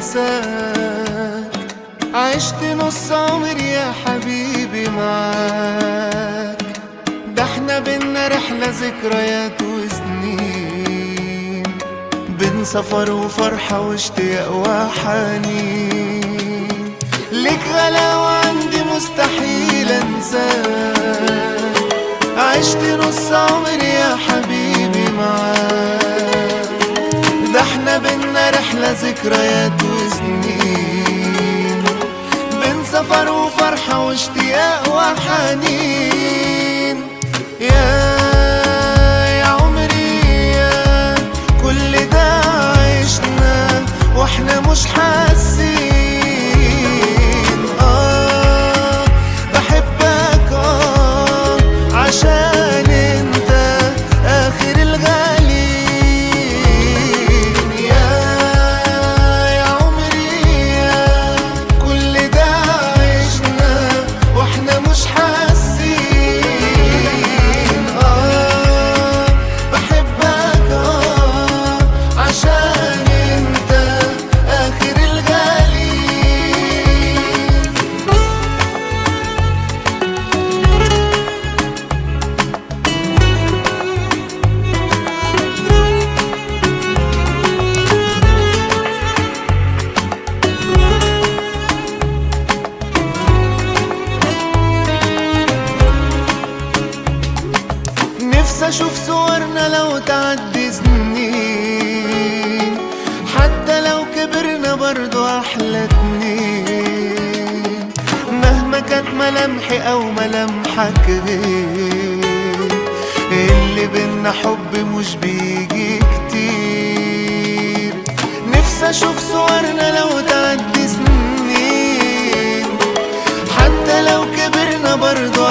انساك. عشت نص عمري يا حبيبي معاك، ده احنا بينا رحلة ذكريات وسنين، بين سفر وفرحة واشتياق وحنين. ليك غلاوة عندي مستحيل انساك، عشت نص عمري يا حبيبي معاك، ده احنا بينا رحلة ذكريات وسنين، بين سفر وفرحة واشتياق وحنين. يا عمري يا كل ده عشنا واحنا مش حاسين. بحبك عشان انت اخر الغالين. يا عمري يا كل ده عشنا واحنا مش حاسين. بحبك عشان انت اخر الغالين. نفسي اشوف صورنا لو تعدي سنين، حتى لو كبرنا برضو احلى اتنين، مهما كانت ملامحي او ملامحك غير، اللي بينا حب مش بيجي كتير. نفسي اشوف صورنا لو تعدي سنين، حتى لو كبرنا برضو